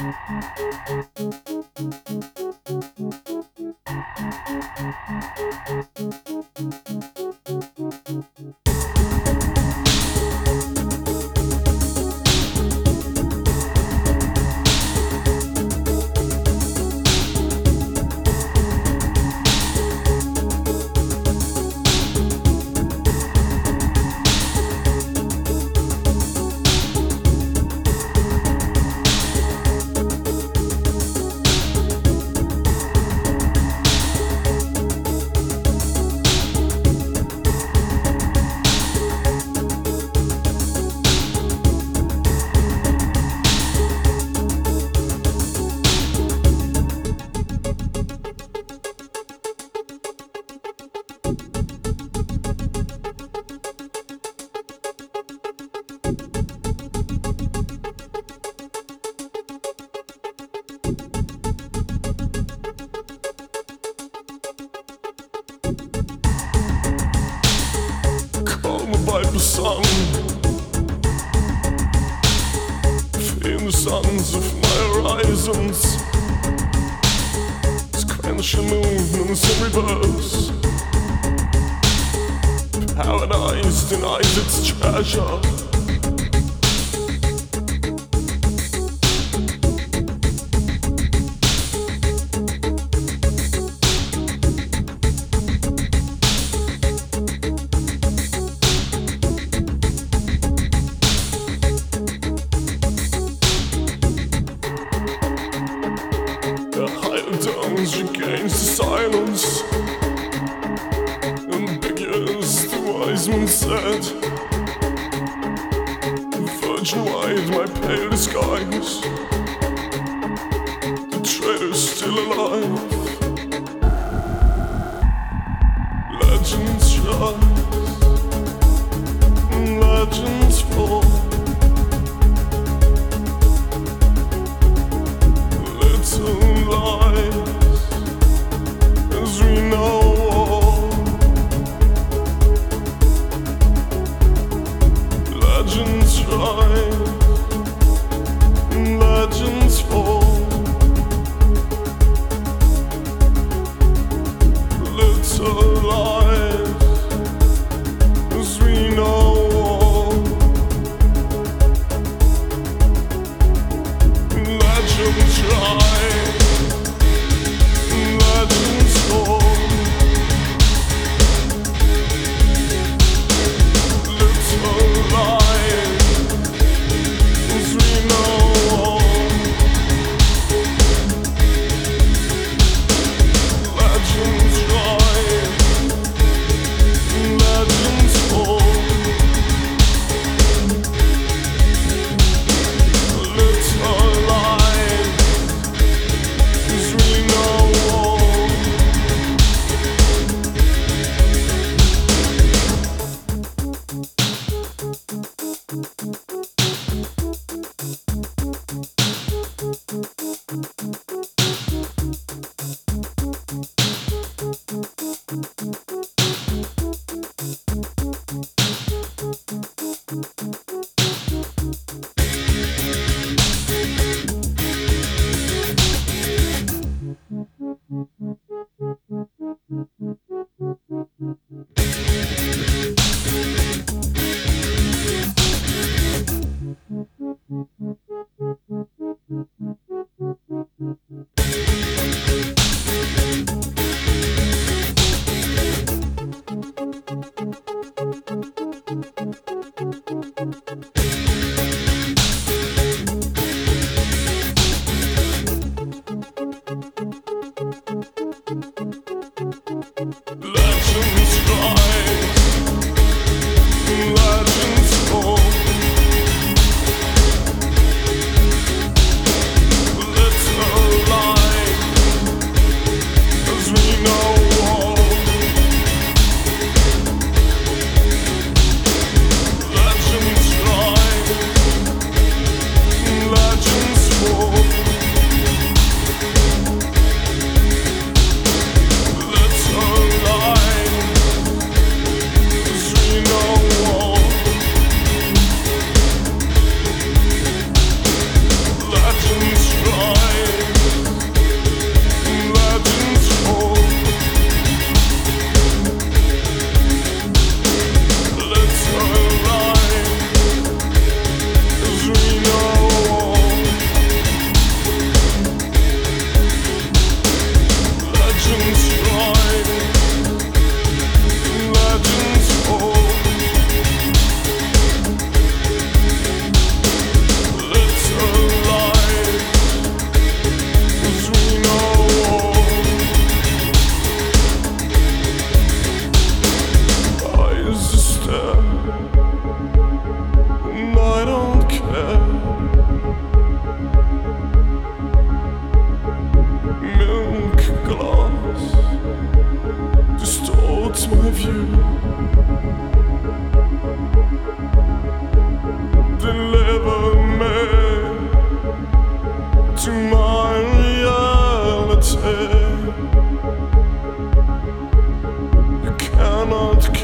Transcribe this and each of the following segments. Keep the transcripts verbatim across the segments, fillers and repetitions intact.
Viper song. Feel the suns of my horizons. Sequential movements in reverse. Paradise denies its treasure. Against the silence, ambiguous, the wise man said. Virgin white, my pale disguise. The traitor's still alive. Legends rise, legends fall. Little lies. We know legends rise, legends fall. Little lies, as we know. Legends rise. Legends fall. Little lies, as we know. Legends rise.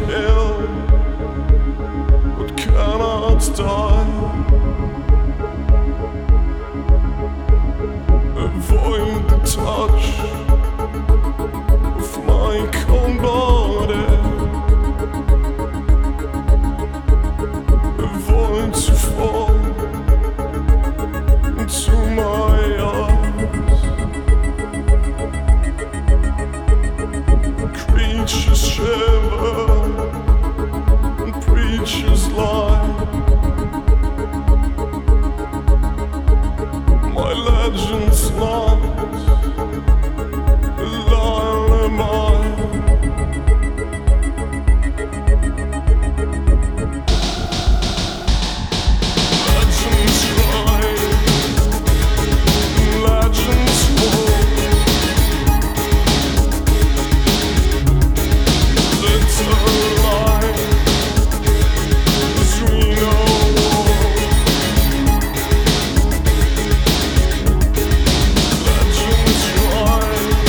kill but cannot die. Avoid the touch of my cold body. Avoid to fall into my arms. Creatures shiver and preachers lie. My legend's not a lullaby. Legends rise, legends fall. It's alive, as we know. Legends rise,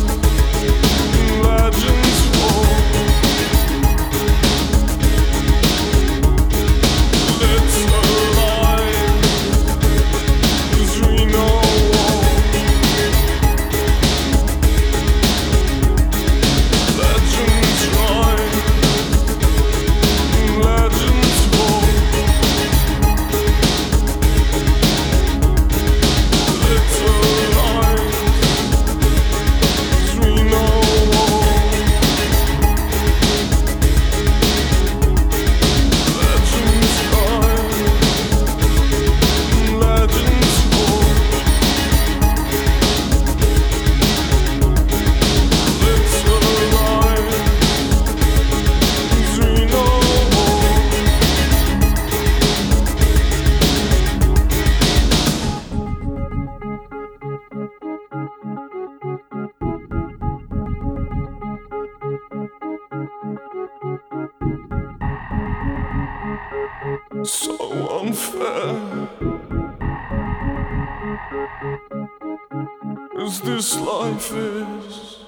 legends fall. It's alive, as we know. Legends rise, legends fall. It's alive, as we know. Legends rise, legends fall. It's alive, as we know. So unfair as this life is.